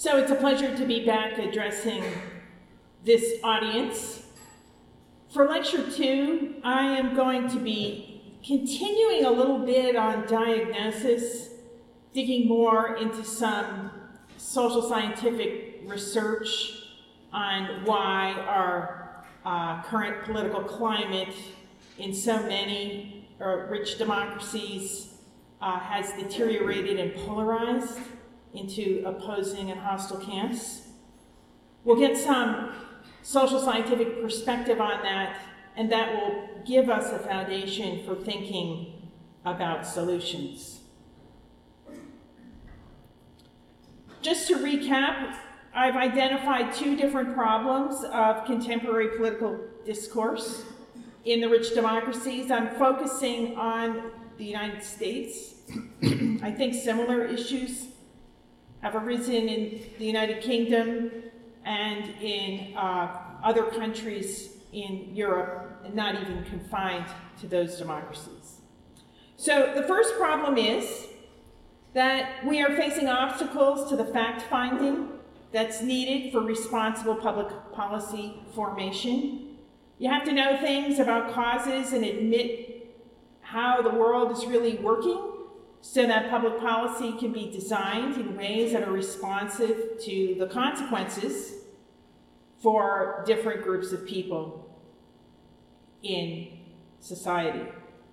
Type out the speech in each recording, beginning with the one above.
So it's a pleasure to be back addressing this audience. For Lecture 2, I am going to be continuing a little bit on diagnosis, digging more into some social scientific research on why our current political climate in so many rich democracies has deteriorated and polarized into opposing and hostile camps. We'll get some social scientific perspective on that, and that will give us a foundation for thinking about solutions. Just to recap, I've identified two different problems of contemporary political discourse in the rich democracies. I'm focusing on the United States. I think similar issues have arisen in the United Kingdom and in other countries in Europe, and not even confined to those democracies. So the first problem is that we are facing obstacles to the fact-finding that's needed for responsible public policy formation. You have to know things about causes and admit how the world is really working so that public policy can be designed in ways that are responsive to the consequences for different groups of people in society.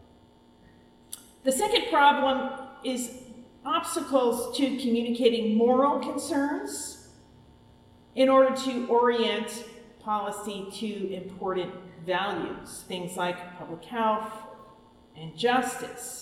The second problem is obstacles to communicating moral concerns in order to orient policy to important values, things like public health and justice.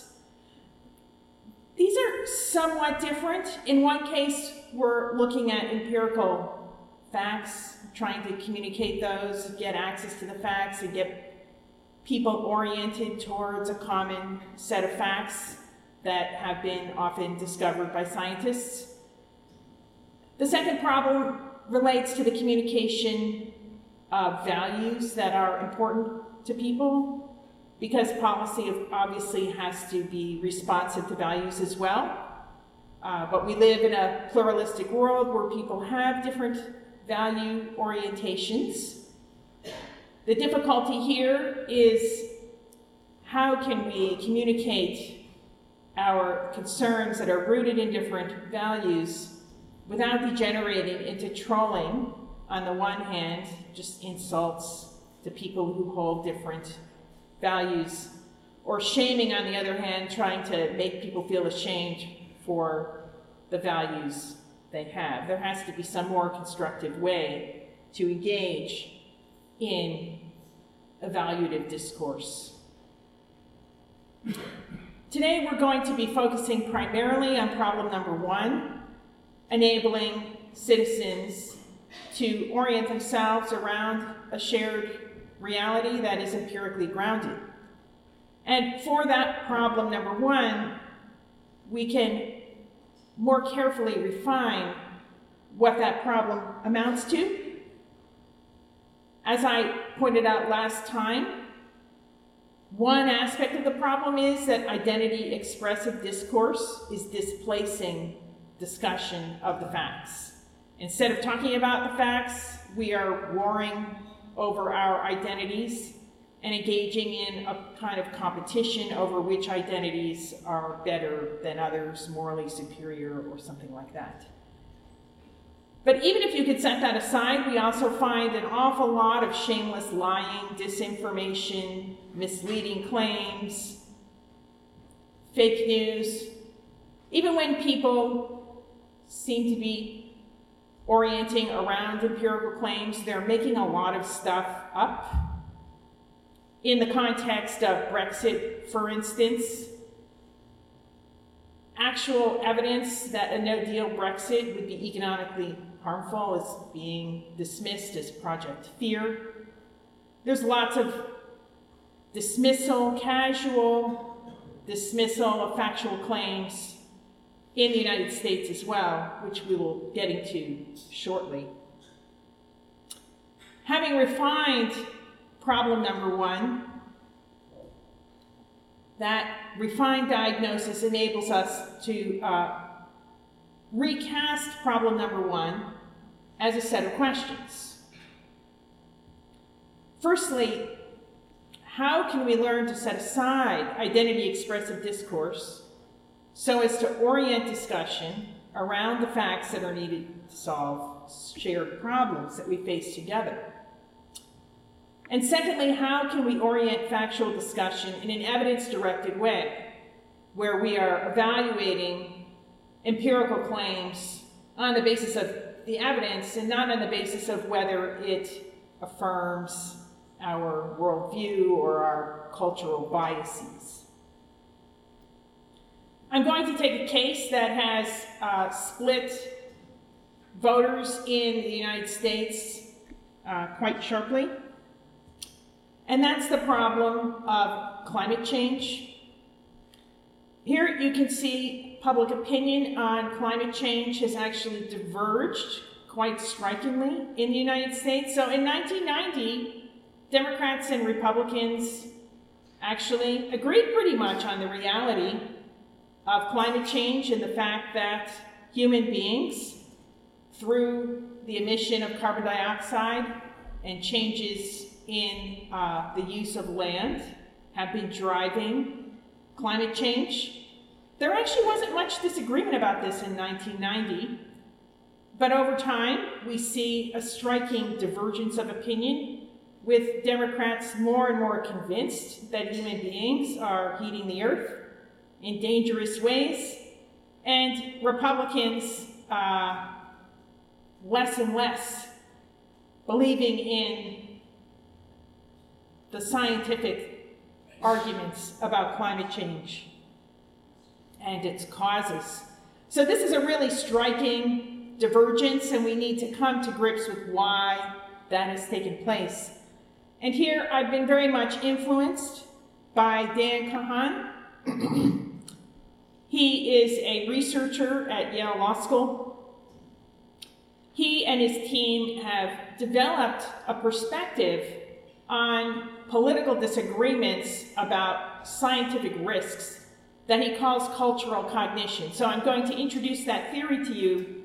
These are somewhat different. In one case, we're looking at empirical facts, trying to communicate those, get access to the facts, and get people oriented towards a common set of facts that have been often discovered by scientists. The second problem relates to the communication of values that are important to people, because policy obviously has to be responsive to values as well. But we live in a pluralistic world where people have different value orientations. The difficulty here is how can we communicate our concerns that are rooted in different values without degenerating into trolling on the one hand, just insults to people who hold different values, or shaming on the other hand, trying to make people feel ashamed for the values they have. There has to be some more constructive way to engage in evaluative discourse. Today we're going to be focusing primarily on problem number 1, enabling citizens to orient themselves around a shared reality that is empirically grounded. And for that problem number 1, we can more carefully refine what that problem amounts to. As I pointed out last time, one aspect of the problem is that identity expressive discourse is displacing discussion of the facts. Instead of talking about the facts, we are warring over our identities and engaging in a kind of competition over which identities are better than others, morally superior, or something like that. But even if you could set that aside, we also find an awful lot of shameless lying, disinformation, misleading claims, fake news. Even when people seem to be orienting around empirical claims, they're making a lot of stuff up. In the context of Brexit, for instance, actual evidence that a no-deal Brexit would be economically harmful is being dismissed as Project Fear. There's lots of casual dismissal of factual claims in the United States as well, which we will get into shortly. Having refined problem number 1, that refined diagnosis enables us to recast problem number 1 as a set of questions. Firstly, how can we learn to set aside identity-expressive discourse so as to orient discussion around the facts that are needed to solve shared problems that we face together? And secondly, how can we orient factual discussion in an evidence-directed way, where we are evaluating empirical claims on the basis of the evidence and not on the basis of whether it affirms our worldview or our cultural biases? I'm going to take a case that has split voters in the United States quite sharply, and that's the problem of climate change. Here you can see public opinion on climate change has actually diverged quite strikingly in the United States. So in 1990, Democrats and Republicans actually agreed pretty much on the reality of climate change and the fact that human beings, through the emission of carbon dioxide and changes in the use of land, have been driving climate change. There actually wasn't much disagreement about this in 1990, but over time we see a striking divergence of opinion, with Democrats more and more convinced that human beings are heating the earth in dangerous ways, and Republicans less and less believing in the scientific arguments about climate change and its causes. So this is a really striking divergence, and we need to come to grips with why that has taken place. And here I've been very much influenced by Dan Kahan. He is a researcher at Yale Law School. He and his team have developed a perspective on political disagreements about scientific risks that he calls cultural cognition. So I'm going to introduce that theory to you.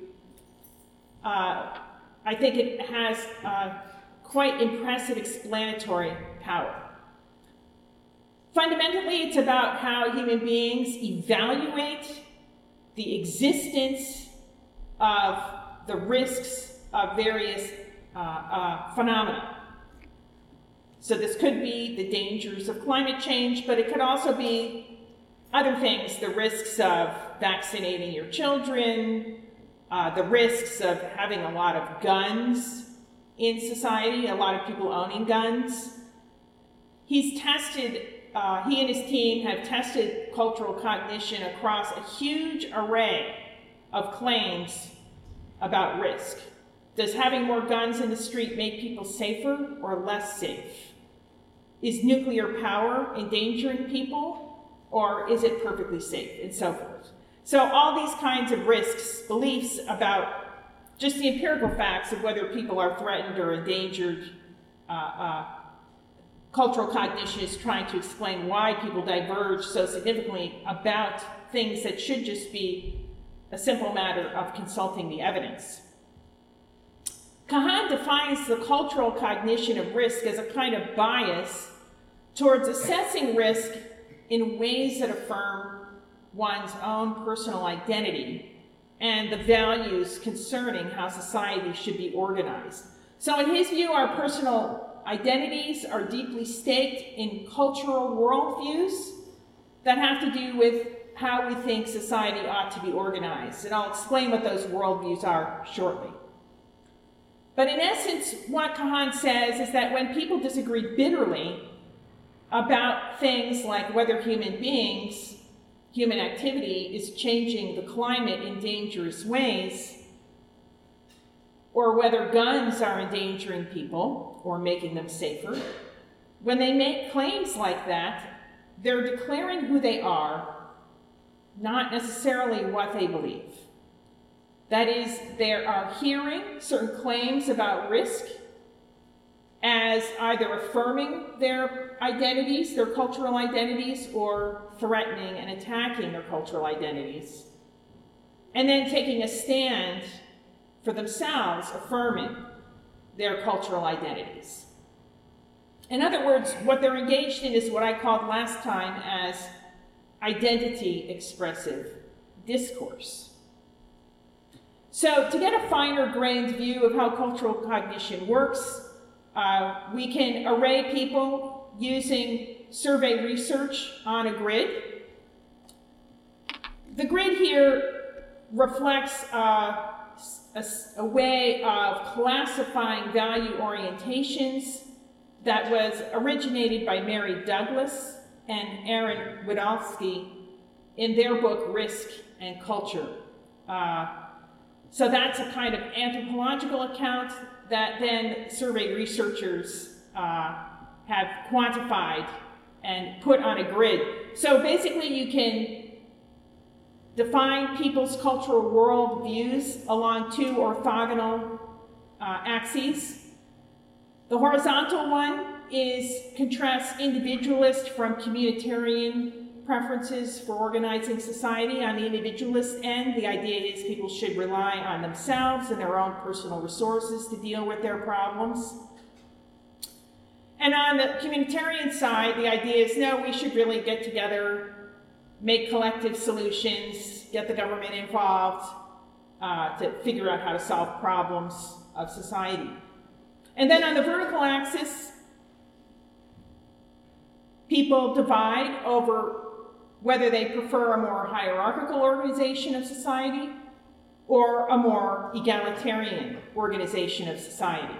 I think it has quite impressive explanatory power. Fundamentally, it's about how human beings evaluate the existence of the risks of various phenomena. So this could be the dangers of climate change, but it could also be other things, the risks of vaccinating your children, the risks of having a lot of guns in society, a lot of people owning guns. He and his team have tested cultural cognition across a huge array of claims about risk. Does having more guns in the street make people safer or less safe? Is nuclear power endangering people, or is it perfectly safe, and so forth? So all these kinds of risks, beliefs about just the empirical facts of whether people are threatened or endangered. Cultural cognition is trying to explain why people diverge so significantly about things that should just be a simple matter of consulting the evidence. Kahan defines the cultural cognition of risk as a kind of bias towards assessing risk in ways that affirm one's own personal identity and the values concerning how society should be organized. So in his view, our personal identities are deeply staked in cultural worldviews that have to do with how we think society ought to be organized. And I'll explain what those worldviews are shortly. But in essence, what Kahan says is that when people disagree bitterly about things like whether human activity is changing the climate in dangerous ways, or whether guns are endangering people or making them safer, when they make claims like that, they're declaring who they are, not necessarily what they believe. That is, they are hearing certain claims about risk as either affirming their identities, their cultural identities, or threatening and attacking their cultural identities. and then taking a stand for themselves, affirming their cultural identities. In other words, what they're engaged in is what I called last time as identity expressive discourse. So to get a finer grained view of how cultural cognition works, we can array people using survey research on a grid. The grid here reflects a way of classifying value orientations that was originated by Mary Douglas and Aaron Widolsky in their book Risk and Culture. So that's a kind of anthropological account that then survey researchers have quantified and put on a grid. So basically you can define people's cultural world views along two orthogonal axes. The horizontal one contrasts individualist from communitarian preferences for organizing society. On the individualist end, the idea is people should rely on themselves and their own personal resources to deal with their problems. And on the communitarian side, the idea is, no, we should really get together, make collective solutions, get the government involved to figure out how to solve problems of society. And then on the vertical axis, people divide over whether they prefer a more hierarchical organization of society or a more egalitarian organization of society.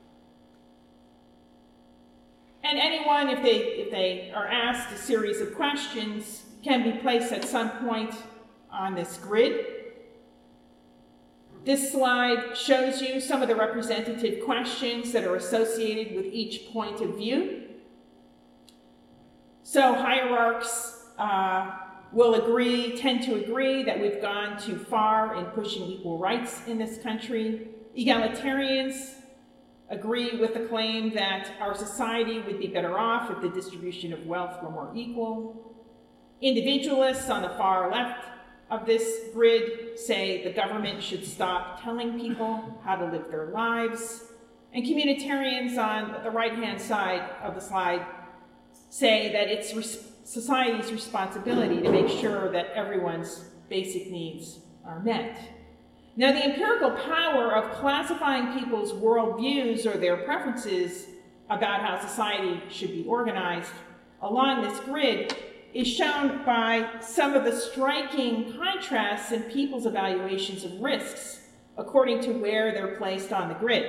And anyone, if they are asked a series of questions, can be placed at some point on this grid. This slide shows you some of the representative questions that are associated with each point of view. So hierarchs will tend to agree that we've gone too far in pushing equal rights in this country. Egalitarians agree with the claim that our society would be better off if the distribution of wealth were more equal. Individualists on the far left of this grid say the government should stop telling people how to live their lives. And communitarians on the right-hand side of the slide say that it's society's responsibility to make sure that everyone's basic needs are met. Now, the empirical power of classifying people's worldviews or their preferences about how society should be organized along this grid is shown by some of the striking contrasts in people's evaluations of risks according to where they're placed on the grid.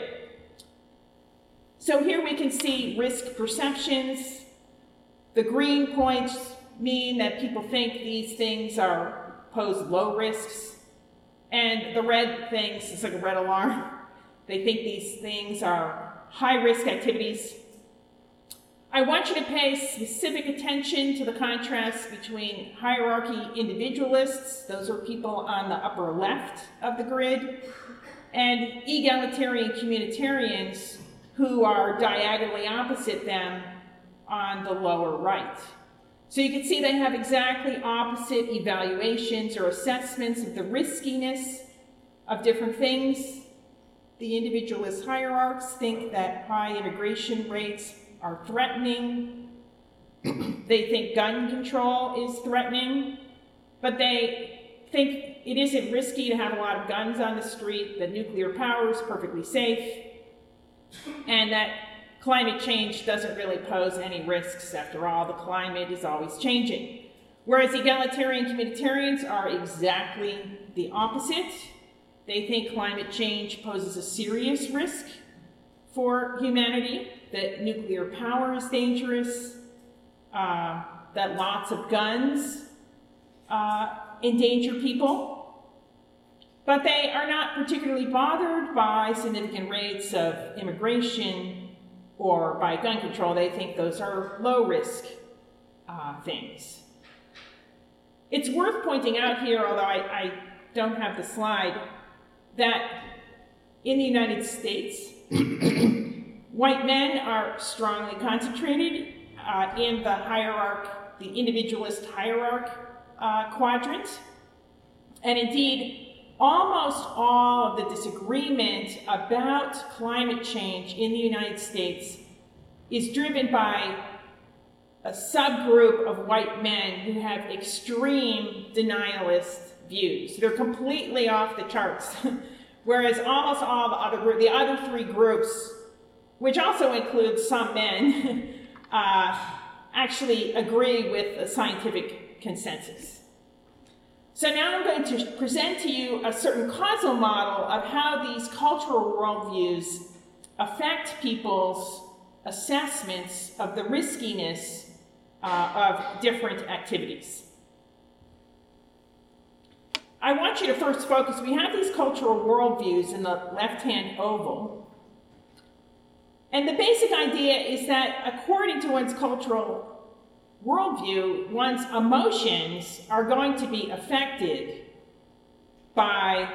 So here we can see risk perceptions. The green points mean that people think these things pose low risks. And the red things, it's like a red alarm. They think these things are high-risk activities. I want you to pay specific attention to the contrast between hierarchy individualists, those are people on the upper left of the grid, and egalitarian communitarians who are diagonally opposite them on the lower right. So you can see they have exactly opposite evaluations or assessments of the riskiness of different things. The individualist hierarchs think that high immigration rates are threatening. They think gun control is threatening, but they think it isn't risky to have a lot of guns on the street, that nuclear power is perfectly safe, and that climate change doesn't really pose any risks. After all, the climate is always changing. Whereas egalitarian communitarians are exactly the opposite. They think climate change poses a serious risk for humanity, that nuclear power is dangerous, that lots of guns endanger people. But they are not particularly bothered by significant rates of immigration or by gun control. They think those are low-risk things. It's worth pointing out here, although I don't have the slide, that in the United States, white men are strongly concentrated in the individualist hierarch quadrant. And indeed, almost all of the disagreement about climate change in the United States is driven by a subgroup of white men who have extreme denialist views. They're completely off the charts. Whereas almost all the other three groups, which also includes some men, actually agree with the scientific consensus. So now I'm going to present to you a certain causal model of how these cultural worldviews affect people's assessments of the riskiness of different activities. I want you to first focus, we have these cultural worldviews in the left-hand oval. And the basic idea is that according to one's cultural worldview, one's emotions are going to be affected by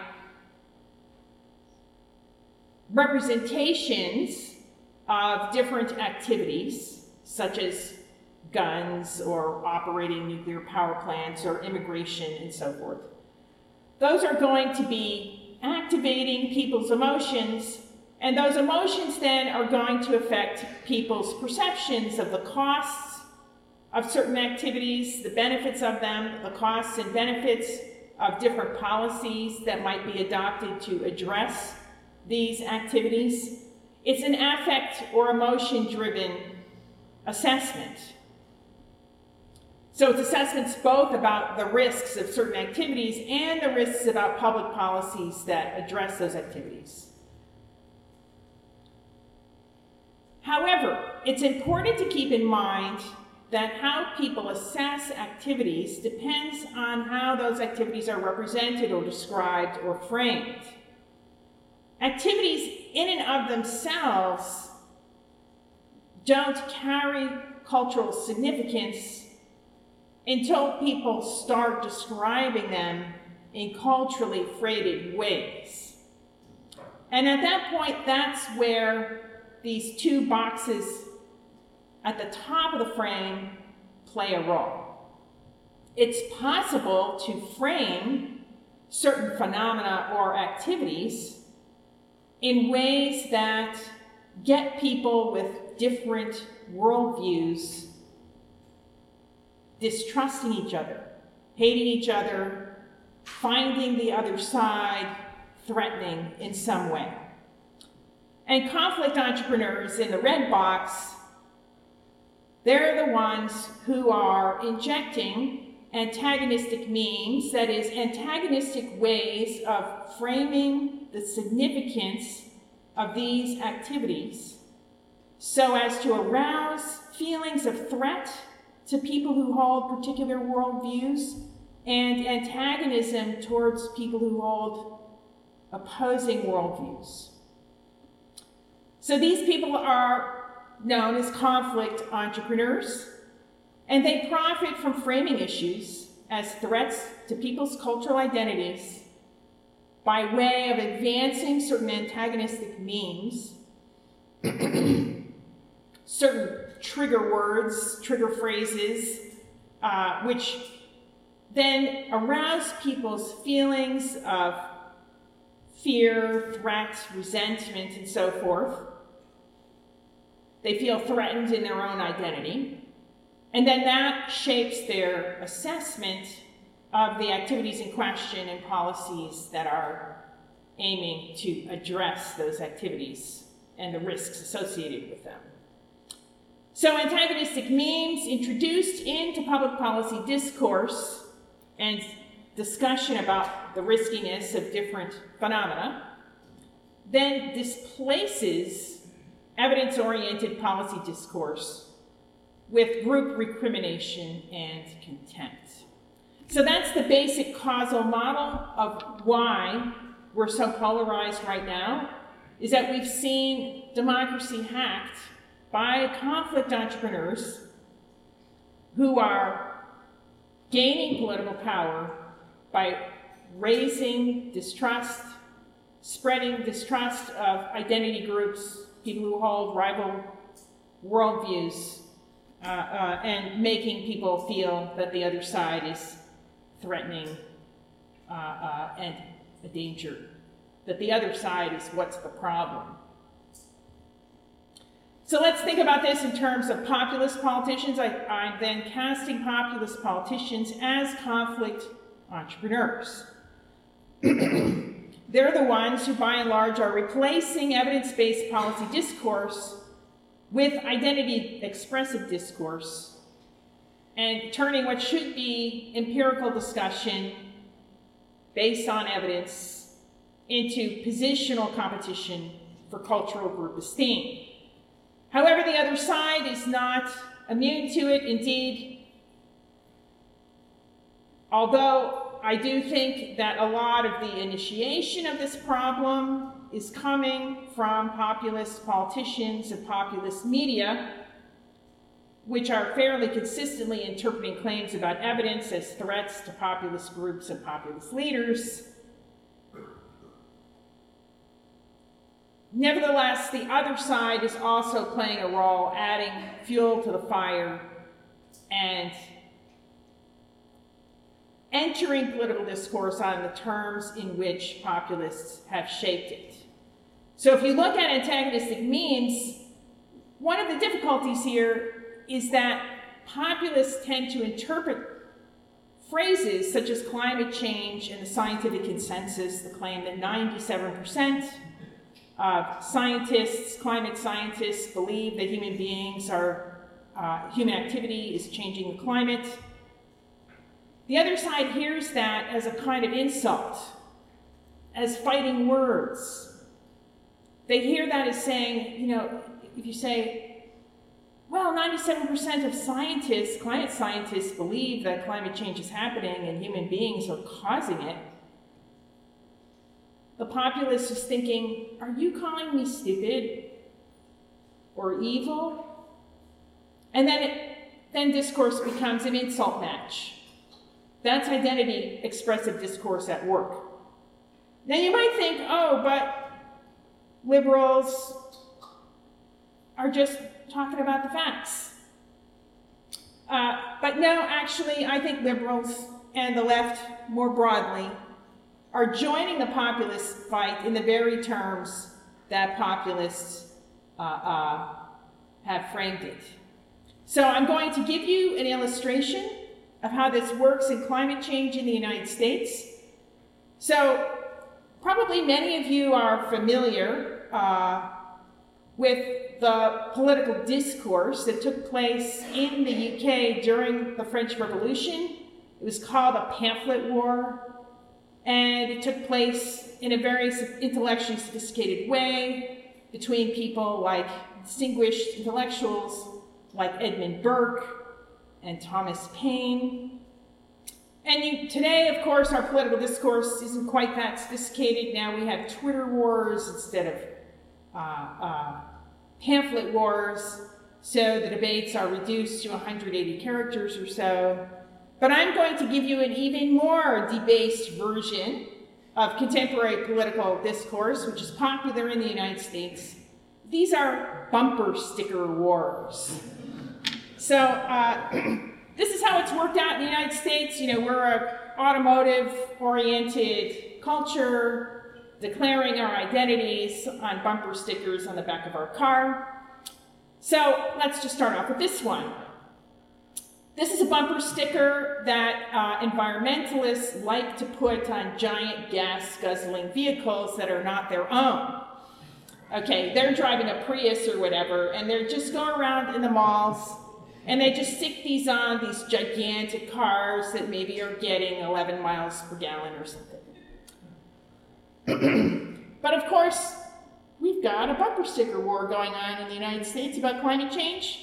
representations of different activities, such as guns or operating nuclear power plants or immigration and so forth. Those are going to be activating people's emotions, and those emotions then are going to affect people's perceptions of the costs of certain activities, the benefits of them, the costs and benefits of different policies that might be adopted to address these activities. It's an affect or emotion-driven assessment. So it's assessments both about the risks of certain activities and the risks about public policies that address those activities. However, it's important to keep in mind that how people assess activities depends on how those activities are represented or described or framed. Activities in and of themselves don't carry cultural significance until people start describing them in culturally freighted ways. And at that point, that's where these two boxes at the top of the frame play a role. It's possible to frame certain phenomena or activities in ways that get people with different worldviews distrusting each other, hating each other, finding the other side threatening in some way. And conflict entrepreneurs in the red box, they're the ones who are injecting antagonistic memes, that is, antagonistic ways of framing the significance of these activities so as to arouse feelings of threat to people who hold particular worldviews and antagonism towards people who hold opposing worldviews. So these people are known as conflict entrepreneurs, and they profit from framing issues as threats to people's cultural identities by way of advancing certain antagonistic memes, certain trigger words, trigger phrases, which then arouse people's feelings of fear, threat, resentment, and so forth. They feel threatened in their own identity. And then that shapes their assessment of the activities in question and policies that are aiming to address those activities and the risks associated with them. So antagonistic memes introduced into public policy discourse and discussion about the riskiness of different phenomena then displaces evidence-oriented policy discourse with group recrimination and contempt. So that's the basic causal model of why we're so polarized right now, is that we've seen democracy hacked by conflict entrepreneurs who are gaining political power by raising distrust, spreading distrust of identity groups, people who hold rival worldviews, and making people feel that the other side is threatening and a danger, that the other side is what's the problem. So let's think about this in terms of populist politicians. I'm then casting populist politicians as conflict entrepreneurs. They're the ones who, by and large, are replacing evidence-based policy discourse with identity-expressive discourse and turning what should be empirical discussion based on evidence into positional competition for cultural group esteem. However, the other side is not immune to it. Indeed, although I do think that a lot of the initiation of this problem is coming from populist politicians and populist media, which are fairly consistently interpreting claims about evidence as threats to populist groups and populist leaders. Nevertheless, the other side is also playing a role, adding fuel to the fire and entering political discourse on the terms in which populists have shaped it. So if you look at antagonistic memes, one of the difficulties here is that populists tend to interpret phrases such as climate change and the scientific consensus, the claim that 97% of climate scientists, believe that human activity is changing the climate. The other side hears that as a kind of insult, as fighting words. They hear that as saying, if you say, well, 97% of scientists, climate scientists, believe that climate change is happening and human beings are causing it, the populace is thinking, are you calling me stupid or evil? And then discourse becomes an insult match. That's identity expressive discourse at work. Now you might think, oh, but liberals are just talking about the facts. But no, actually, I think liberals and the left more broadly are joining the populist fight in the very terms that populists have framed it. So I'm going to give you an illustration of how this works in climate change in the United States. So probably many of you are familiar with the political discourse that took place in the UK during the French Revolution. It was called a pamphlet war. And it took place in a very intellectually sophisticated way between people like distinguished intellectuals like Edmund Burke and Thomas Paine. And today, of course, our political discourse isn't quite that sophisticated. Now we have Twitter wars instead of pamphlet wars, so the debates are reduced to 180 characters or so. But I'm going to give you an even more debased version of contemporary political discourse, which is popular in the United States. These are bumper sticker wars. So this is how it's worked out in the United States. We're an automotive-oriented culture, declaring our identities on bumper stickers on the back of our car. So let's just start off with this one. This is a bumper sticker that environmentalists like to put on giant gas-guzzling vehicles that are not their own. Okay, they're driving a Prius or whatever, and they're just going around in the malls, and they just stick these on these gigantic cars that maybe are getting 11 miles per gallon or something. But of course, we've got a bumper sticker war going on in the United States about climate change.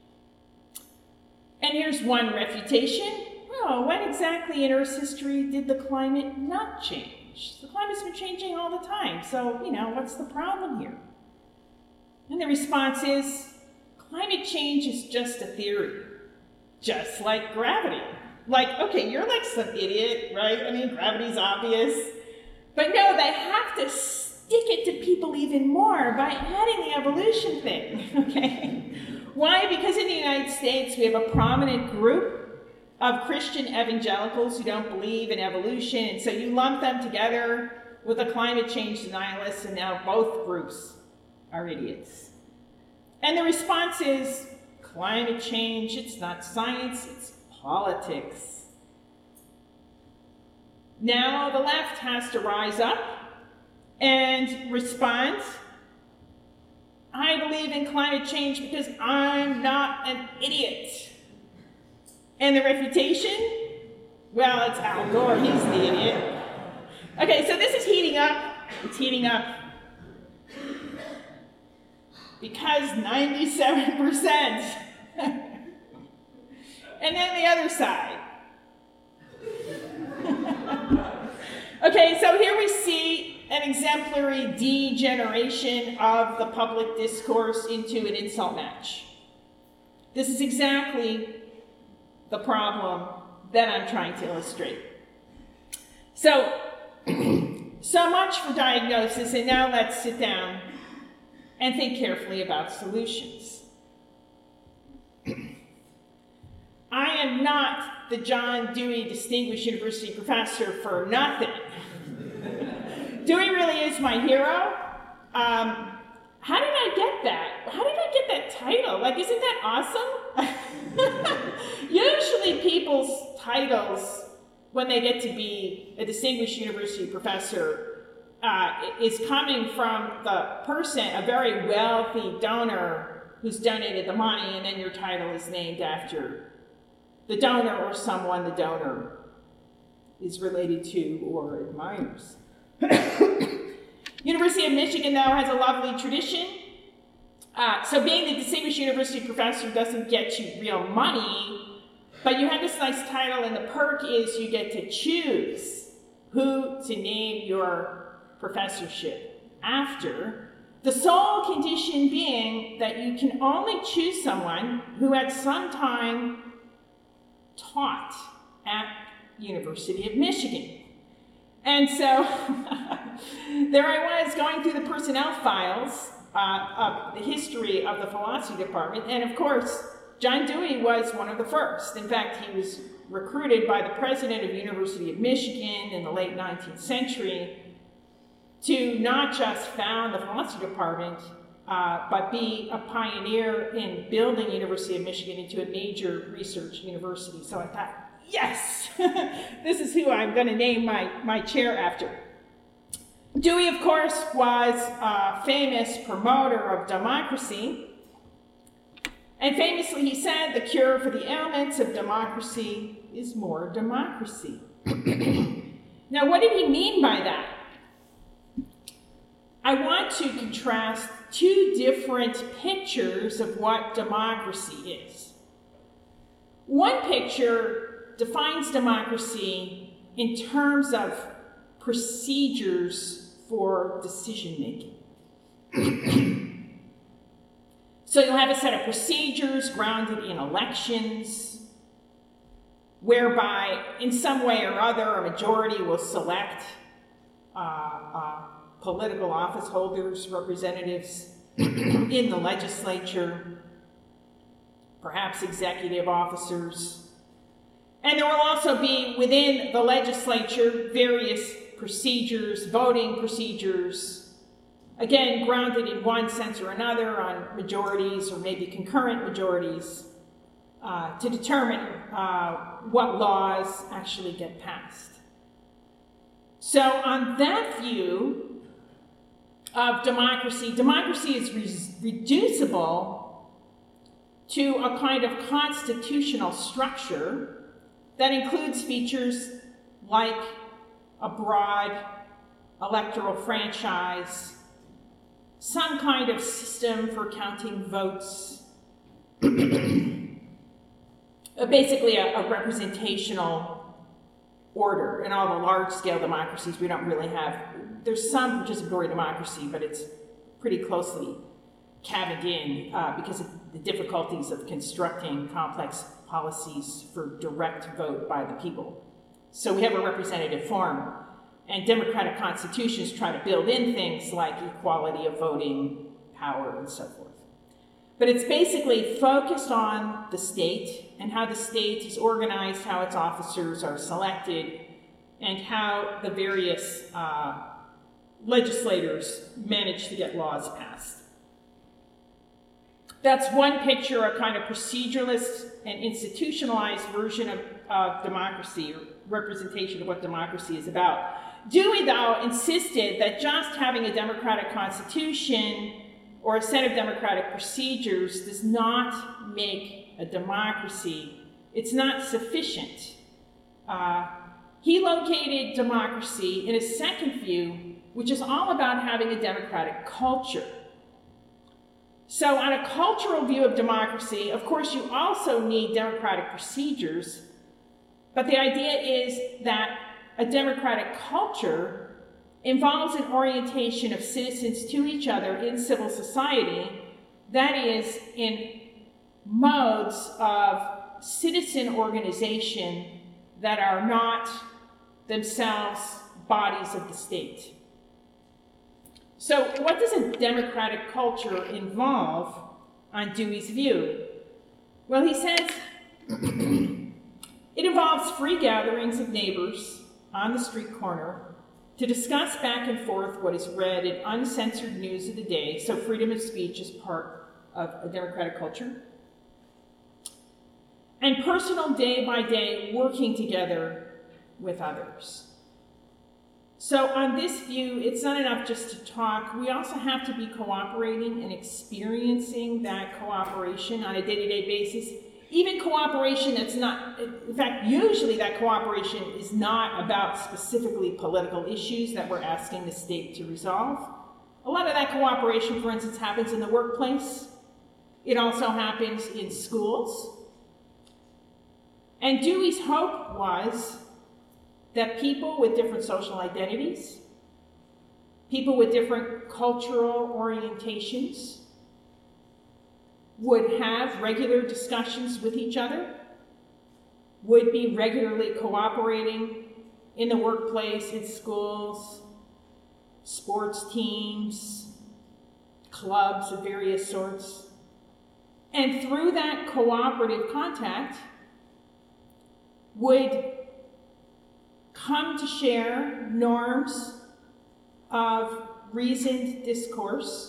And here's one refutation. Well, when exactly in Earth's history did the climate not change? The climate's been changing all the time, so, what's the problem here? And the response is, climate change is just a theory, just like gravity. Like, okay, you're like some idiot, right? I mean, gravity's obvious. But no, they have to stick it to people even more by adding the evolution thing, okay? Why? Because in the United States, we have a prominent group of Christian evangelicals who don't believe in evolution, and so you lump them together with the climate change denialists, and now both groups are idiots. And the response is, climate change, it's not science, it's politics. Now the left has to rise up and respond. I believe in climate change because I'm not an idiot. And the refutation? Well, it's Al Gore, he's the idiot. Okay, so this is heating up. It's heating up because 97%. And then the other side. Okay, so here we see an exemplary degeneration of the public discourse into an insult match. This is exactly the problem that I'm trying to illustrate. So much for diagnosis, and now let's sit down and think carefully about solutions. I am not the John Dewey Distinguished University Professor for nothing. Dewey really is my hero. How did I get that? How did I get that title? Like, isn't that awesome? Usually people's titles, when they get to be a distinguished university professor, is coming from the person, a very wealthy donor who's donated the money, and then your title is named after the donor or someone the donor is related to or admires. University of Michigan, though, has a lovely tradition. So being the distinguished university professor doesn't get you real money, but you have this nice title, and the perk is you get to choose who to name your professorship after, the sole condition being that you can only choose someone who at some time taught at University of Michigan. And so there I was going through the personnel files of the history of the philosophy department, and of course, John Dewey was one of the first. In fact, he was recruited by the president of University of Michigan in the late 19th century to not just found the philosophy department, but be a pioneer in building University of Michigan into a major research university. So I thought, yes, this is who I'm going to name my chair after. Dewey, of course, was a famous promoter of democracy. And famously, he said, the cure for the ailments of democracy is more democracy. Now, what did he mean by that? I want to contrast two different pictures of what democracy is. One picture defines democracy in terms of procedures for decision-making. So you'll have a set of procedures grounded in elections, whereby in some way or other a majority will select political office holders, representatives in the legislature, perhaps executive officers. And there will also be within the legislature various procedures, voting procedures, again, grounded in one sense or another on majorities or maybe concurrent majorities to determine what laws actually get passed. So on that view of democracy, democracy is reducible to a kind of constitutional structure that includes features like a broad electoral franchise, some kind of system for counting votes, basically a representational order. In all the large-scale democracies, we don't really have, there's some participatory democracy, but it's pretty closely cabined in because of the difficulties of constructing complex policies for direct vote by the people. So we have a representative form, and democratic constitutions try to build in things like equality of voting power and so forth. But it's basically focused on the state and how the state is organized, how its officers are selected, and how the various legislators manage to get laws passed. That's one picture, a kind of proceduralist and institutionalized version of democracy, or representation of what democracy is about. Dewey, though, insisted that just having a democratic constitution or a set of democratic procedures does not make a democracy. It's not sufficient. He located democracy in a second view, which is all about having a democratic culture. So on a cultural view of democracy, of course, you also need democratic procedures, but the idea is that a democratic culture involves an orientation of citizens to each other in civil society, that is, in modes of citizen organization that are not themselves bodies of the state. So what does a democratic culture involve on Dewey's view? Well, he says it involves free gatherings of neighbors on the street corner to discuss back and forth what is read in uncensored news of the day, so freedom of speech is part of a democratic culture, and personal day-by-day working together with others. So on this view, it's not enough just to talk. We also have to be cooperating and experiencing that cooperation on a day-to-day basis. Even cooperation that's not, in fact, usually that cooperation is not about specifically political issues that we're asking the state to resolve. A lot of that cooperation, for instance, happens in the workplace. It also happens in schools. And Dewey's hope was that people with different social identities, people with different cultural orientations, would have regular discussions with each other, would be regularly cooperating in the workplace, in schools, sports teams, clubs of various sorts. And through that cooperative contact, would come to share norms of reasoned discourse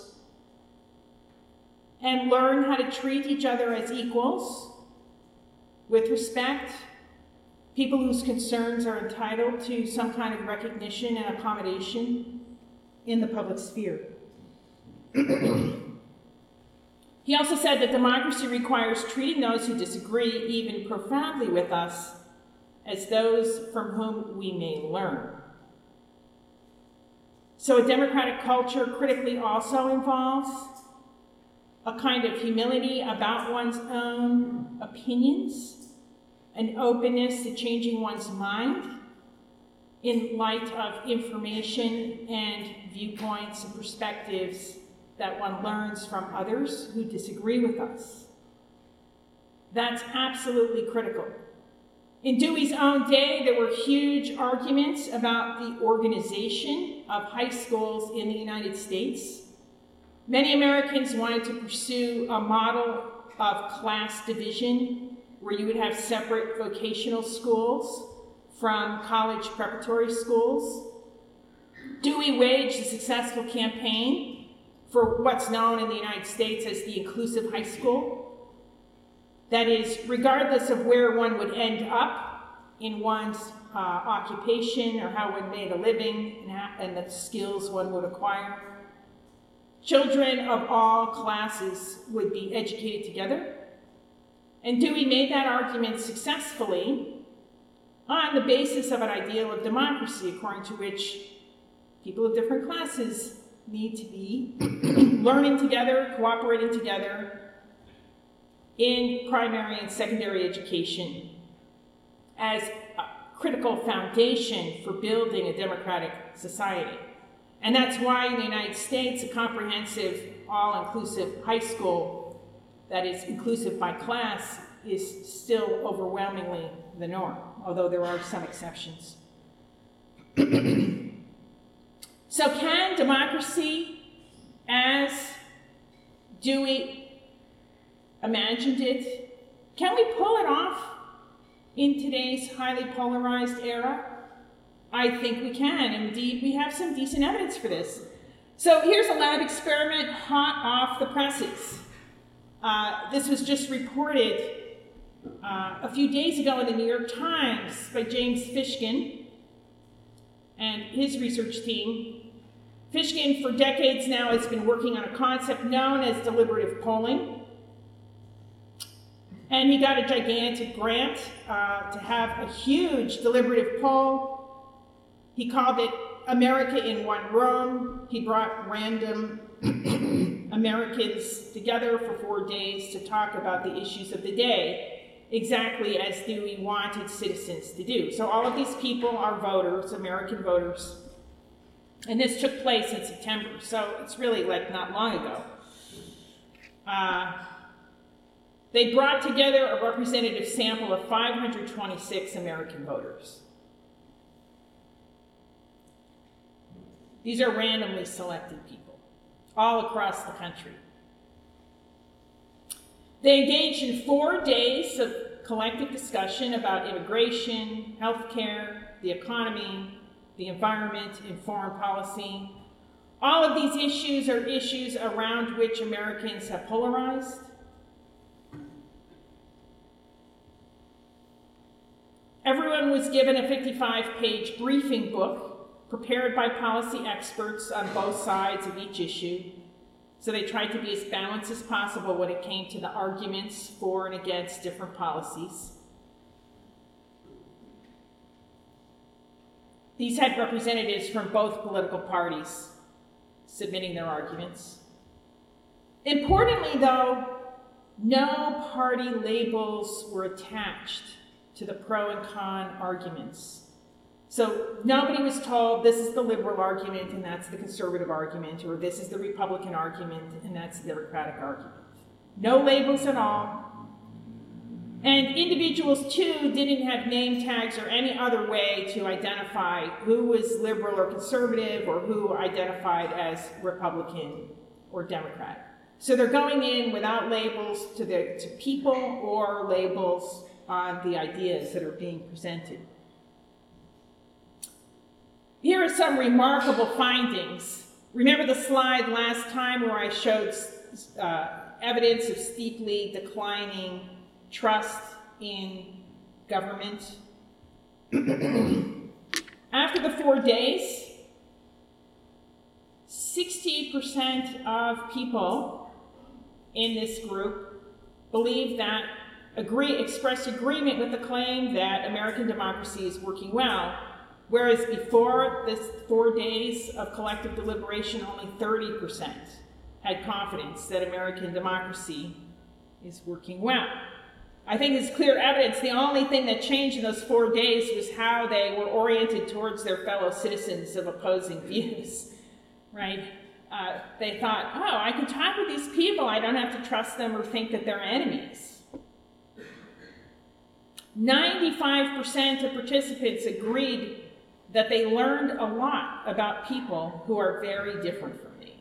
and learn how to treat each other as equals, with respect, people whose concerns are entitled to some kind of recognition and accommodation in the public sphere. He also said that democracy requires treating those who disagree, even profoundly with us, as those from whom we may learn. So a democratic culture critically also involves a kind of humility about one's own opinions, an openness to changing one's mind in light of information and viewpoints and perspectives that one learns from others who disagree with us. That's absolutely critical. In Dewey's own day, there were huge arguments about the organization of high schools in the United States. Many Americans wanted to pursue a model of class division where you would have separate vocational schools from college preparatory schools. Dewey waged a successful campaign for what's known in the United States as the inclusive high school. That is, regardless of where one would end up in one's occupation or how one made a living and the skills one would acquire, children of all classes would be educated together. And Dewey made that argument successfully on the basis of an ideal of democracy, according to which people of different classes need to be learning together, cooperating together in primary and secondary education as a critical foundation for building a democratic society. And that's why in the United States, a comprehensive, all-inclusive high school that is inclusive by class is still overwhelmingly the norm, although there are some exceptions. So can democracy, as Dewey imagined it, can we pull it off in today's highly polarized era? I think we can. Indeed, we have some decent evidence for this. So here's a lab experiment hot off the presses. This was just reported a few days ago in the New York Times by James Fishkin and his research team. Fishkin, for decades now, has been working on a concept known as deliberative polling. And he got a gigantic grant to have a huge deliberative poll. He called it America in One Room. He brought random Americans together for 4 days to talk about the issues of the day, exactly as Dewey wanted citizens to do. So all of these people are voters, American voters. And this took place in September, so it's really like not long ago. They brought together a representative sample of 526 American voters. These are randomly selected people, all across the country. They engaged in 4 days of collective discussion about immigration, healthcare, the economy, the environment, and foreign policy. All of these issues are issues around which Americans have polarized. Everyone was given a 55-page briefing book prepared by policy experts on both sides of each issue. So they tried to be as balanced as possible when it came to the arguments for and against different policies. These had representatives from both political parties submitting their arguments. Importantly, though, no party labels were attached to the pro and con arguments. So nobody was told this is the liberal argument and that's the conservative argument, or this is the Republican argument and that's the Democratic argument. No labels at all. And individuals, too, didn't have name tags or any other way to identify who was liberal or conservative or who identified as Republican or Democrat. So they're going in without labels to people or labels on the ideas that are being presented. Here are some remarkable findings. Remember the slide last time where I showed evidence of steeply declining trust in government? After the 4 days, 68% of people in this group believe that expressed agreement with the claim that American democracy is working well, whereas before this 4 days of collective deliberation, only 30% had confidence that American democracy is working well. I think it's clear evidence the only thing that changed in those 4 days was how they were oriented towards their fellow citizens of opposing views, right? They thought, oh, I can talk with these people. I don't have to trust them or think that they're enemies. 95% of participants agreed that they learned a lot about people who are very different from me.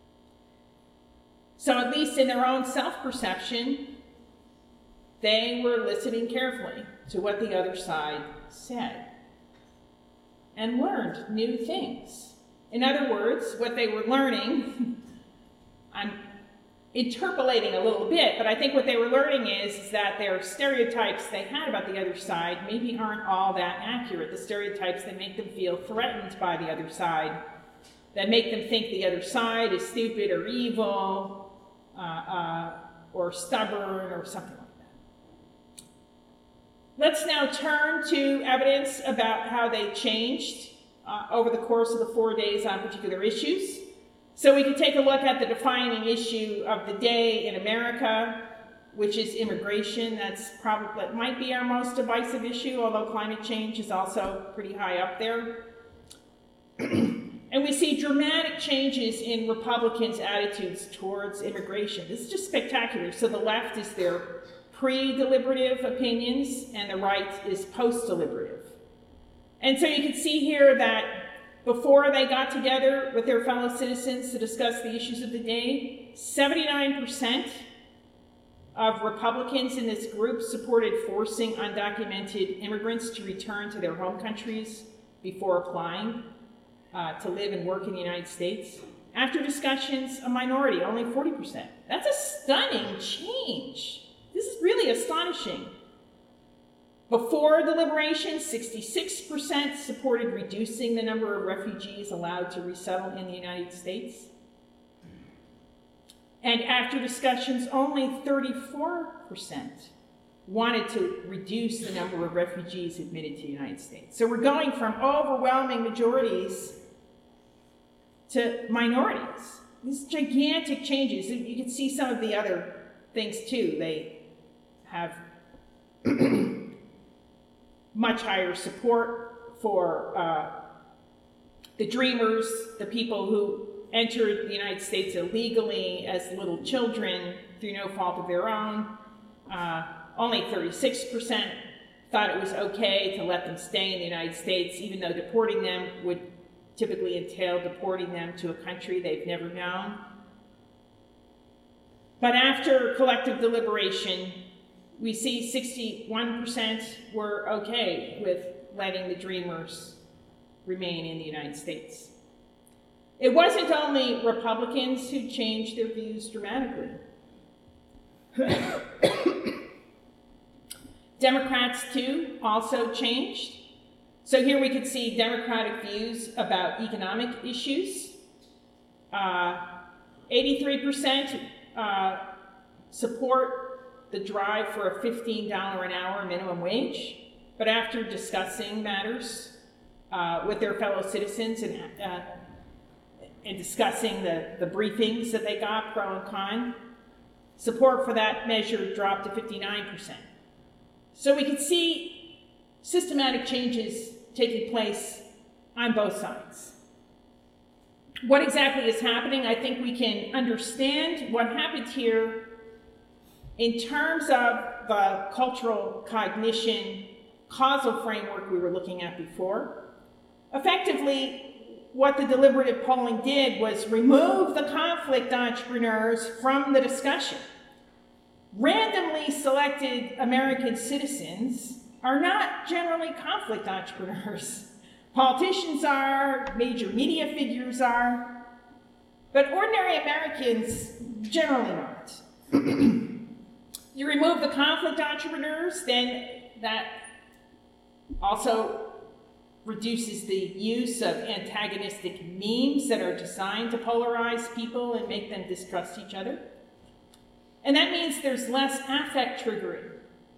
So at least in their own self-perception, they were listening carefully to what the other side said and learned new things. In other words, what they were learning, I'm interpolating a little bit, but I think what they were learning is that their stereotypes they had about the other side maybe aren't all that accurate. The stereotypes that make them feel threatened by the other side, that make them think the other side is stupid or evil or stubborn or something like that. Let's now turn to evidence about how they changed over the course of the 4 days on particular issues. So we can take a look at the defining issue of the day in America, which is immigration. That might be our most divisive issue, although climate change is also pretty high up there. And we see dramatic changes in Republicans' attitudes towards immigration. This is just spectacular. So the left is their pre-deliberative opinions, and the right is post-deliberative. And so you can see here that before they got together with their fellow citizens to discuss the issues of the day, 79% of Republicans in this group supported forcing undocumented immigrants to return to their home countries. before applying to live and work in the United States. After discussions, a minority, only 40%. That's a stunning change. This is really astonishing. Before deliberations, 66% supported reducing the number of refugees allowed to resettle in the United States. And after discussions, only 34% wanted to reduce the number of refugees admitted to the United States. So we're going from overwhelming majorities to minorities. These gigantic changes. You can see some of the other things too. They have much higher support for the Dreamers, the people who entered the United States illegally as little children through no fault of their own. Only 36% thought it was okay to let them stay in the United States, even though deporting them would typically entail deporting them to a country they've never known. But after collective deliberation, we see 61% were okay with letting the Dreamers remain in the United States. It wasn't only Republicans who changed their views dramatically. Democrats, too, also changed. So here we could see Democratic views about economic issues. 83% support the drive for a $15 an hour minimum wage, but after discussing matters with their fellow citizens and discussing the briefings that they got, pro and con, support for that measure dropped to 59%. So we could see systematic changes taking place on both sides. What exactly is happening? I think we can understand what happened here in terms of the cultural cognition causal framework we were looking at before. Effectively, what the deliberative polling did was remove the conflict entrepreneurs from the discussion. Randomly selected American citizens are not generally conflict entrepreneurs. Politicians are, major media figures are, but ordinary Americans generally not. You remove the conflict entrepreneurs, then that also reduces the use of antagonistic memes that are designed to polarize people and make them distrust each other. And that means there's less affect triggering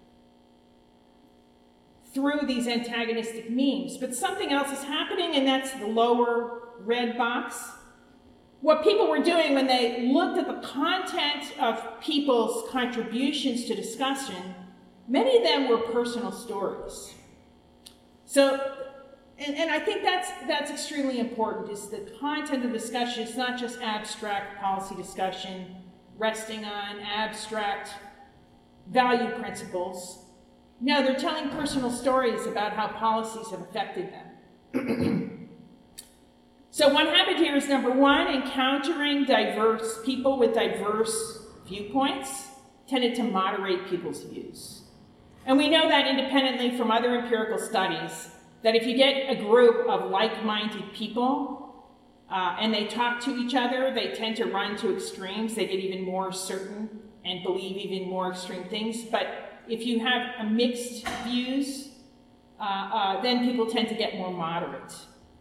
through these antagonistic memes. But something else is happening, and that's the lower red box. What people were doing when they looked at the content of people's contributions to discussion, many of them were personal stories. So, and I think that's extremely important, is the content of discussion is not just abstract policy discussion, resting on abstract value principles. No, they're telling personal stories about how policies have affected them. So what happened here is, number one, encountering diverse people with diverse viewpoints tended to moderate people's views. And we know that independently from other empirical studies, that if you get a group of like-minded people and they talk to each other, they tend to run to extremes. They get even more certain and believe even more extreme things. But if you have mixed views, then people tend to get more moderate.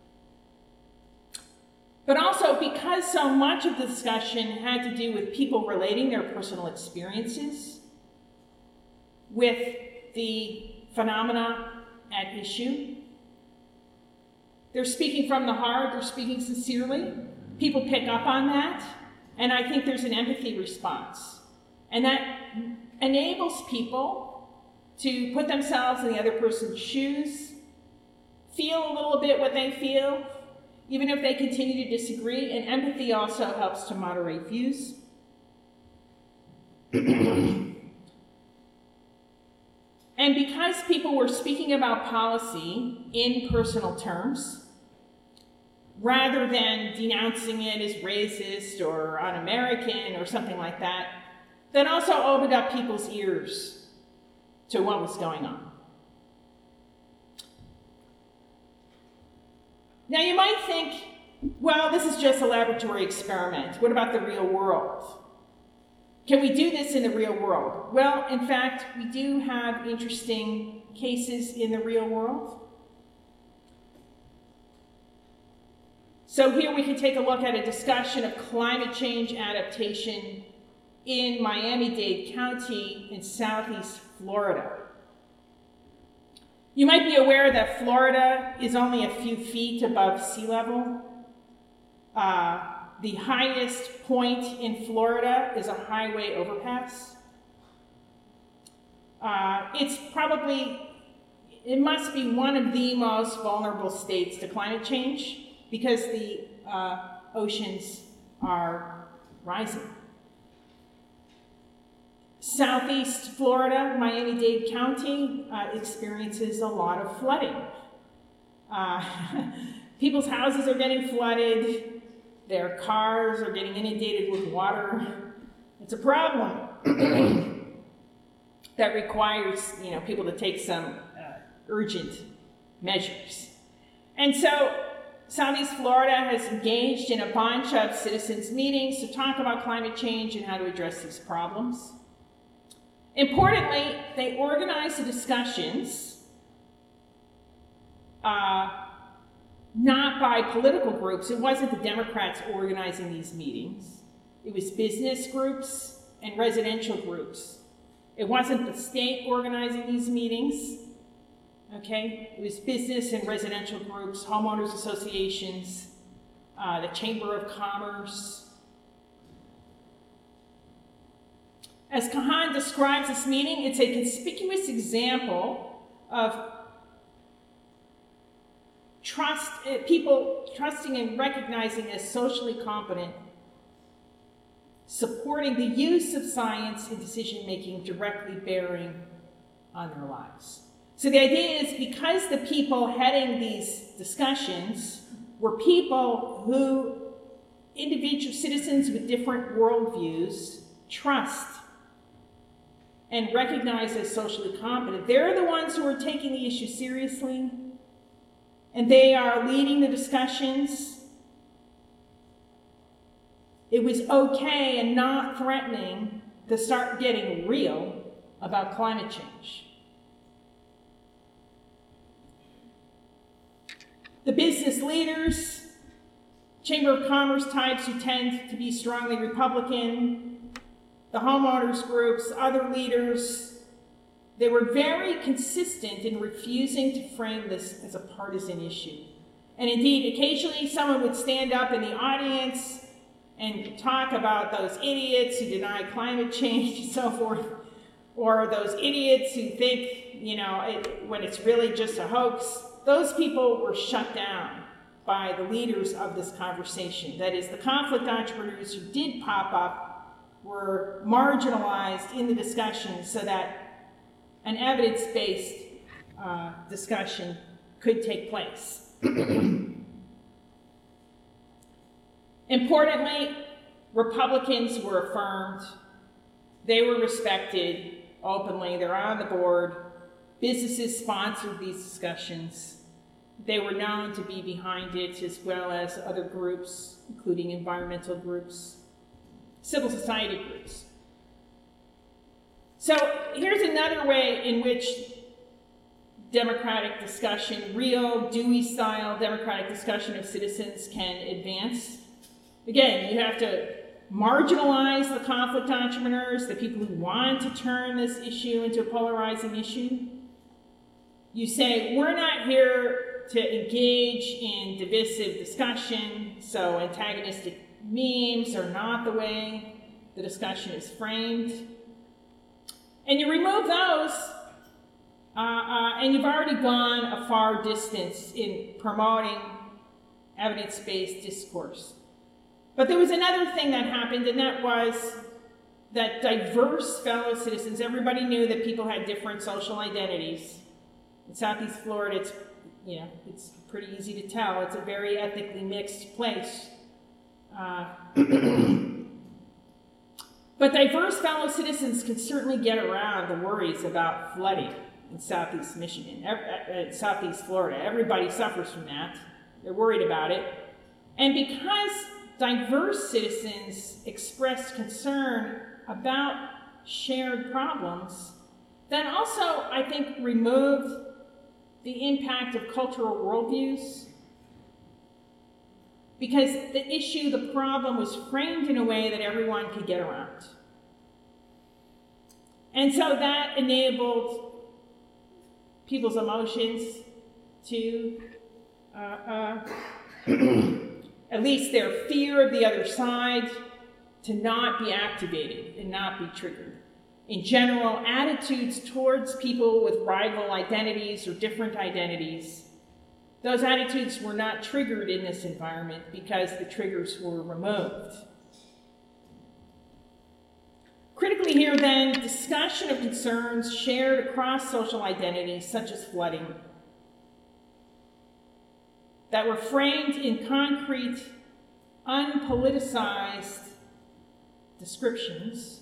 But also, because so much of the discussion had to do with people relating their personal experiences with the phenomena at issue, they're speaking from the heart, they're speaking sincerely. People pick up on that, and I think there's an empathy response. And that enables people to put themselves in the other person's shoes, feel a little bit what they feel, even if they continue to disagree, and empathy also helps to moderate views. And because people were speaking about policy in personal terms, rather than denouncing it as racist or un-American or something like that, that also opened up people's ears to what was going on. Now you might think, well, this is just a laboratory experiment. What about the real world? Can we do this in the real world? Well, in fact, we do have interesting cases in the real world. So here we can take a look at a discussion of climate change adaptation in Miami-Dade County in southeast Florida. You might be aware that Florida is only a few feet above sea level. The highest point in Florida is a highway overpass. It must be one of the most vulnerable states to climate change because the oceans are rising. Southeast Florida, Miami-Dade County, experiences a lot of flooding. People's houses are getting flooded. Their cars are getting inundated with water. It's a problem that requires, people to take some urgent measures. And so Southeast Florida has engaged in a bunch of citizens' meetings to talk about climate change and how to address these problems. Importantly, they organized the discussions not by political groups. It wasn't the Democrats organizing these meetings. It was business groups and residential groups. It wasn't the state organizing these meetings. Okay? It was business and residential groups, homeowners associations, the Chamber of Commerce. As Kahan describes this meeting, it's a conspicuous example of people trusting and recognizing as socially competent, supporting the use of science in decision-making directly bearing on their lives. So the idea is because the people heading these discussions were people who, individual citizens with different worldviews, trust and recognize as socially competent, they're the ones who are taking the issue seriously, and they are leading the discussions. It was okay and not threatening to start getting real about climate change. The business leaders, Chamber of Commerce types who tend to be strongly Republican, the homeowners groups, other leaders, they were very consistent in refusing to frame this as a partisan issue. And indeed, occasionally someone would stand up in the audience and talk about those idiots who deny climate change and so forth, or those idiots who think, when it's really just a hoax. Those people were shut down by the leaders of this conversation. That is, the conflict entrepreneurs who did pop up were marginalized in the discussion so that an evidence-based discussion could take place. Importantly, Republicans were affirmed. They were respected openly. They're on the board. Businesses sponsored these discussions. They were known to be behind it, as well as other groups, including environmental groups, civil society groups. So here's another way in which democratic discussion, real Dewey-style democratic discussion of citizens can advance. Again, you have to marginalize the conflict entrepreneurs, the people who want to turn this issue into a polarizing issue. You say, we're not here to engage in divisive discussion, so antagonistic memes are not the way the discussion is framed. And you remove those, and you've already gone a far distance in promoting evidence-based discourse. But there was another thing that happened, and that was that diverse fellow citizens, everybody knew that people had different social identities. In Southeast Florida, it's pretty easy to tell. It's a very ethnically mixed place. But diverse fellow citizens can certainly get around the worries about flooding in Southeast Michigan, Southeast Florida. Everybody suffers from that. They're worried about it. And because diverse citizens express concern about shared problems, that also, I think, removed the impact of cultural worldviews, because the issue, the problem, was framed in a way that everyone could get around. And so that enabled people's emotions to, at least their fear of the other side, to not be activated and not be triggered. In general, attitudes towards people with rival identities or different identities, those attitudes were not triggered in this environment because the triggers were removed. Critically here then, discussion of concerns shared across social identities such as flooding that were framed in concrete, unpoliticized descriptions,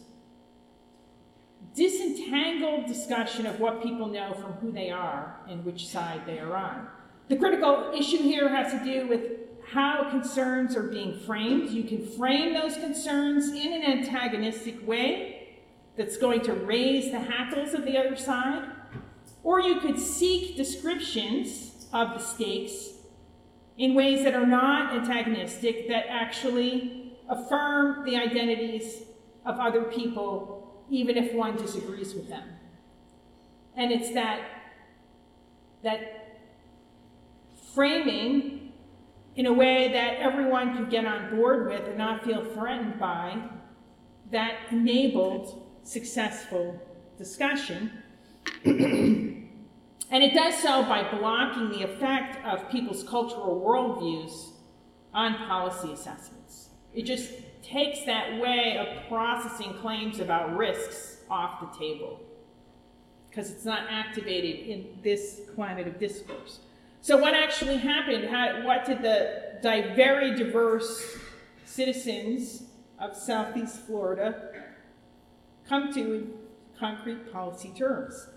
disentangled discussion of what people know from who they are and which side they are on. The critical issue here has to do with how concerns are being framed. You can frame those concerns in an antagonistic way that's going to raise the hackles of the other side, or you could seek descriptions of the stakes in ways that are not antagonistic, that actually affirm the identities of other people, even if one disagrees with them. And it's that framing in a way that everyone could get on board with and not feel threatened by, that enabled successful discussion. And it does so by blocking the effect of people's cultural worldviews on policy assessments. It just takes that way of processing claims about risks off the table because it's not activated in this climate of discourse. So what actually happened? What did the very diverse citizens of Southeast Florida come to in concrete policy terms?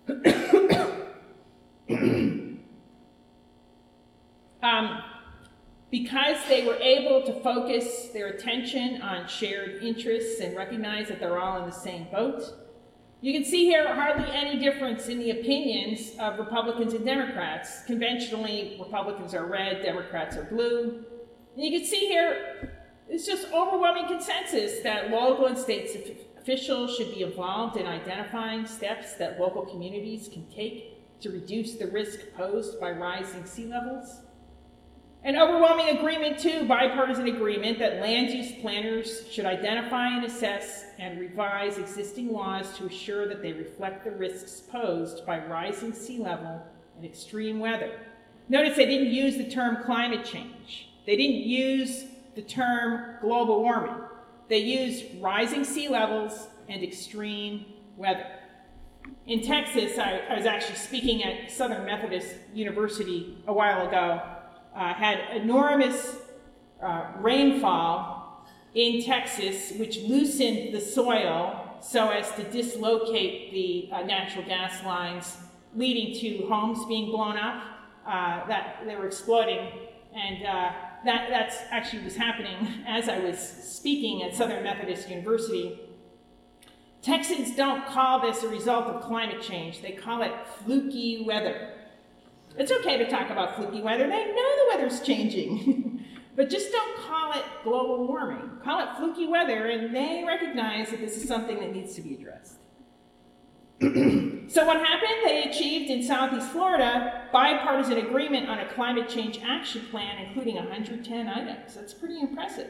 Because they were able to focus their attention on shared interests and recognize that they're all in the same boat, you can see here hardly any difference in the opinions of Republicans and Democrats. Conventionally, Republicans are red, Democrats are blue. And you can see here, it's just overwhelming consensus that local and state officials should be involved in identifying steps that local communities can take to reduce the risk posed by rising sea levels. An overwhelming agreement, too, bipartisan agreement, that land use planners should identify and assess and revise existing laws to assure that they reflect the risks posed by rising sea level and extreme weather. Notice they didn't use the term climate change. They didn't use the term global warming. They used rising sea levels and extreme weather. In Texas, I was actually speaking at Southern Methodist University a while ago, had enormous rainfall in Texas, which loosened the soil so as to dislocate the natural gas lines, leading to homes being blown up, that they were exploding. And that's actually was happening as I was speaking at Southern Methodist University. Texans don't call this a result of climate change. They call it fluky weather. It's okay to talk about fluky weather. They know the weather's changing. But just don't call it global warming. Call it fluky weather, and they recognize that this is something that needs to be addressed. So what happened? They achieved in Southeast Florida bipartisan agreement on a climate change action plan, including 110 items. That's pretty impressive.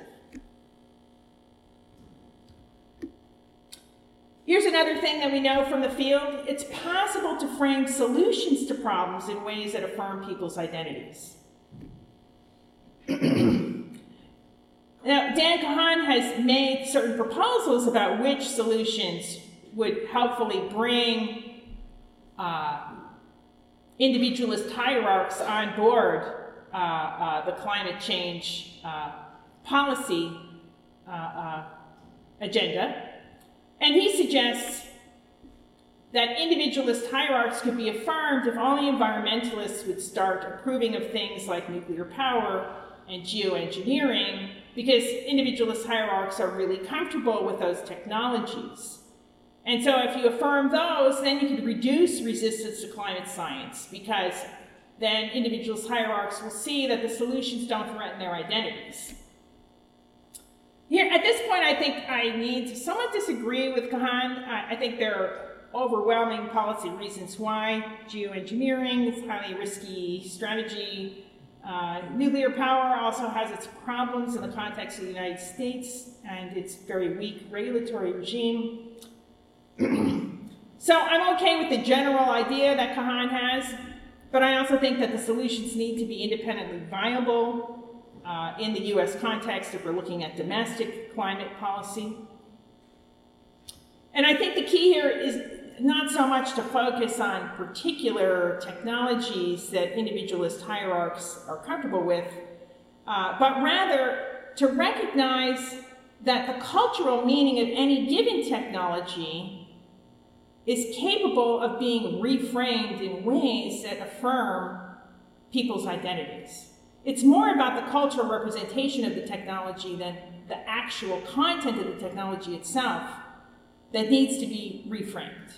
Here's another thing that we know from the field. It's possible to frame solutions to problems in ways that affirm people's identities. Now, Dan Kahan has made certain proposals about which solutions would helpfully bring individualist hierarchs on board the climate change policy agenda. And he suggests that individualist hierarchs could be affirmed if only environmentalists would start approving of things like nuclear power and geoengineering, because individualist hierarchs are really comfortable with those technologies. And so if you affirm those, then you could reduce resistance to climate science, because then individualist hierarchs will see that the solutions don't threaten their identities. Here, at this point, I think I need to somewhat disagree with Kahan. I think there are overwhelming policy reasons why. Geoengineering is a highly risky strategy. Nuclear power also has its problems in the context of the United States and its very weak regulatory regime. So I'm okay with the general idea that Kahan has, but I also think that the solutions need to be independently viable in the US context if we're looking at domestic climate policy. And I think the key here is not so much to focus on particular technologies that individualist hierarchs are comfortable with, but rather to recognize that the cultural meaning of any given technology is capable of being reframed in ways that affirm people's identities. It's more about the cultural representation of the technology than the actual content of the technology itself that needs to be reframed.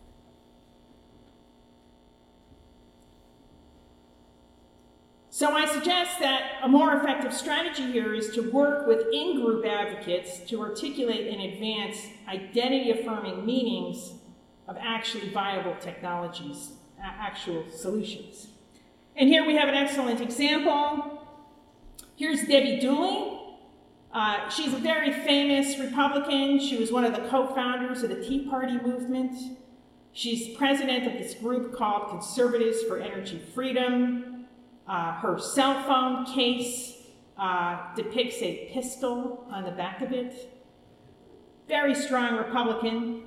So I suggest that a more effective strategy here is to work with in-group advocates to articulate and advance identity-affirming meanings of actually viable technologies, actual solutions. And here we have an excellent example. Here's Debbie Dooley. She's a very famous Republican. She was one of the co-founders of the Tea Party movement. She's president of this group called Conservatives for Energy Freedom. Her cell phone case depicts a pistol on the back of it. Very strong Republican.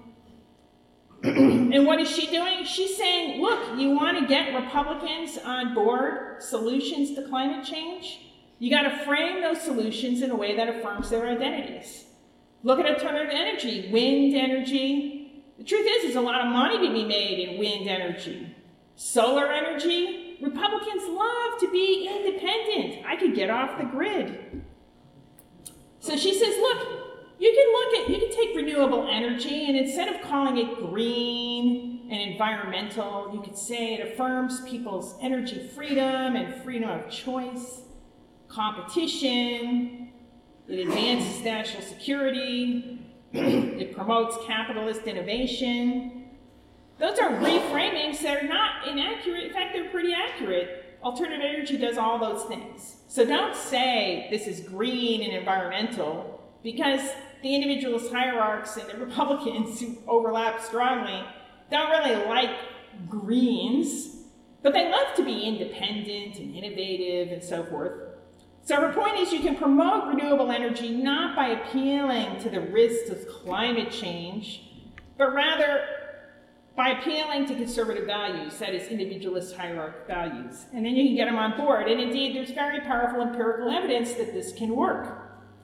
And what is she doing? She's saying, look, you want to get Republicans on board solutions to climate change? You got to frame those solutions in a way that affirms their identities. Look at alternative energy, wind energy. The truth is, there's a lot of money to be made in wind energy. Solar energy, Republicans love to be independent. I could get off the grid. So she says, look, you can take renewable energy, and instead of calling it green and environmental, you could say it affirms people's energy freedom and freedom of choice, competition, it advances national security, it promotes capitalist innovation. Those are reframings that are not inaccurate. In fact, they're pretty accurate. Alternative energy does all those things. So don't say this is green and environmental, because the individualist hierarchs and the Republicans who overlap strongly don't really like greens, but they love to be independent and innovative and so forth. So her point is you can promote renewable energy not by appealing to the risks of climate change, but rather by appealing to conservative values, that is, individualist hierarch values. And then you can get them on board. And indeed, there's very powerful empirical evidence that this can work.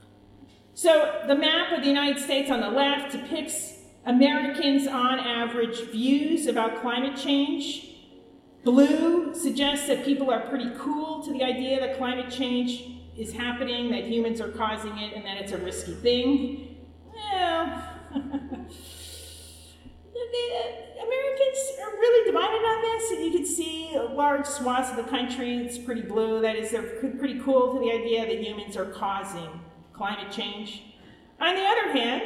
So the map of the United States on the left depicts Americans' on average views about climate change. Blue suggests that people are pretty cool to the idea that climate change is happening, that humans are causing it, and that it's a risky thing. Well, Americans are really divided on this, and you can see large swaths of the country, it's pretty blue. That is, they're pretty cool to the idea that humans are causing climate change. On the other hand,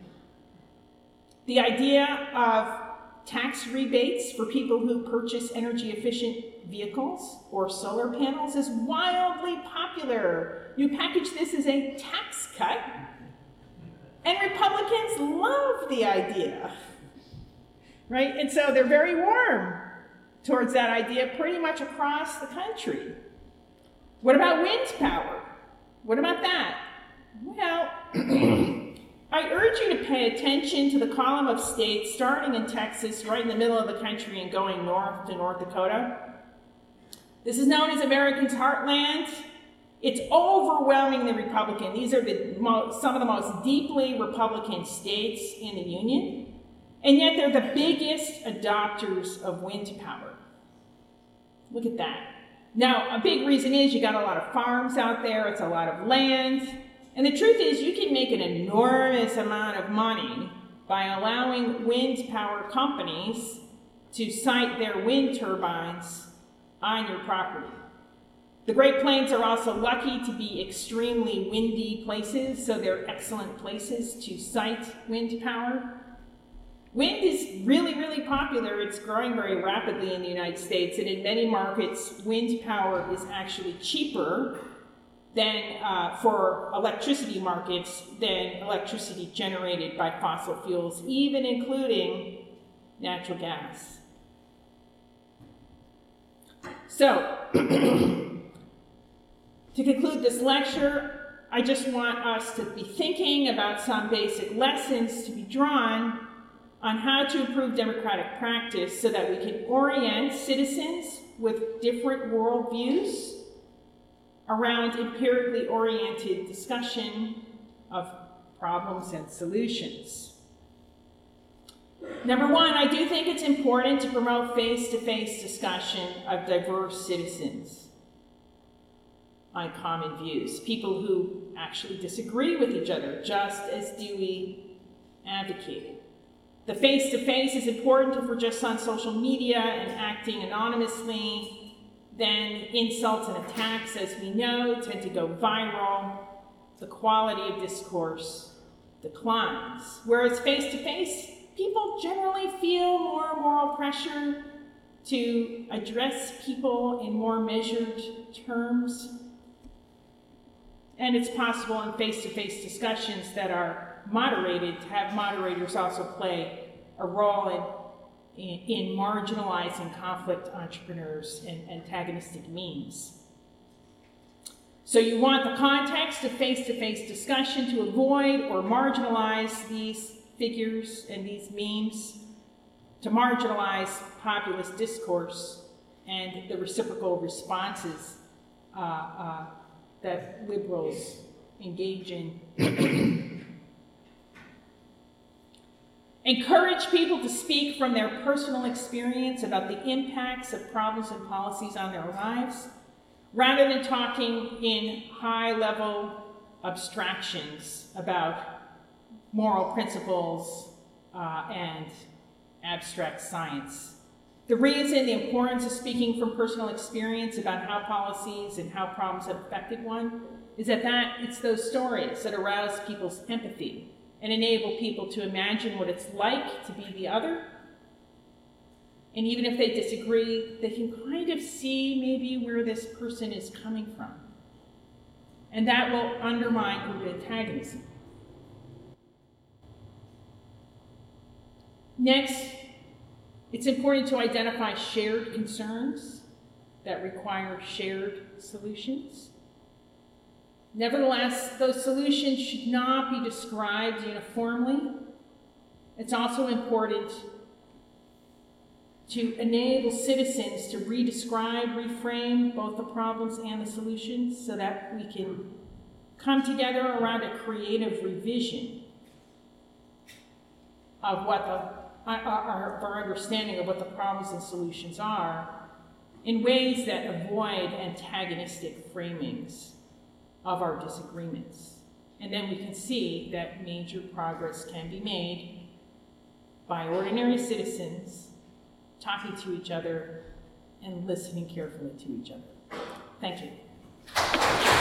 the idea of tax rebates for people who purchase energy-efficient vehicles or solar panels is wildly popular. You package this as a tax cut, and Republicans love the idea, right? And so they're very warm towards that idea pretty much across the country. What about wind power? What about that? Well, I urge you to pay attention to the column of states starting in Texas, right in the middle of the country and going north to North Dakota. This is known as America's Heartland. It's overwhelmingly Republican. These are some of the most deeply Republican states in the Union. And yet they're the biggest adopters of wind power. Look at that. Now, a big reason is you got a lot of farms out there, it's a lot of land, and the truth is you can make an enormous amount of money by allowing wind power companies to site their wind turbines on your property. The Great Plains are also lucky to be extremely windy places, so they're excellent places to site wind power. Wind is really, really popular. It's growing very rapidly in the United States, and in many markets, wind power is actually cheaper than for electricity markets than electricity generated by fossil fuels, even including natural gas. So, to conclude this lecture, I just want us to be thinking about some basic lessons to be drawn on how to improve democratic practice so that we can orient citizens with different worldviews around empirically oriented discussion of problems and solutions. Number one, I do think it's important to promote face-to-face discussion of diverse citizens on common views, people who actually disagree with each other, just as Dewey advocated. The face-to-face is important if we're just on social media and acting anonymously. Then insults and attacks, as we know, tend to go viral. The quality of discourse declines. Whereas face-to-face, people generally feel more moral pressure to address people in more measured terms. And it's possible in face-to-face discussions that are moderated to have moderators also play a role in marginalizing conflict entrepreneurs and antagonistic memes. So you want the context of face-to-face discussion to avoid or marginalize these figures and these memes, to marginalize populist discourse and the reciprocal responses that liberals engage in. Encourage people to speak from their personal experience about the impacts of problems and policies on their lives, rather than talking in high-level abstractions about moral principles and abstract science. The reason, the importance of speaking from personal experience about how policies and how problems have affected one is that it's those stories that arouse people's empathy and enable people to imagine what it's like to be the other. And even if they disagree, they can kind of see maybe where this person is coming from. And that will undermine group antagonism. Next, it's important to identify shared concerns that require shared solutions. Nevertheless, those solutions should not be described uniformly. It's also important to enable citizens to redescribe, reframe both the problems and the solutions so that we can come together around a creative revision of what our understanding of what the problems and solutions are in ways that avoid antagonistic framings of our disagreements. And then we can see that major progress can be made by ordinary citizens talking to each other and listening carefully to each other. Thank you.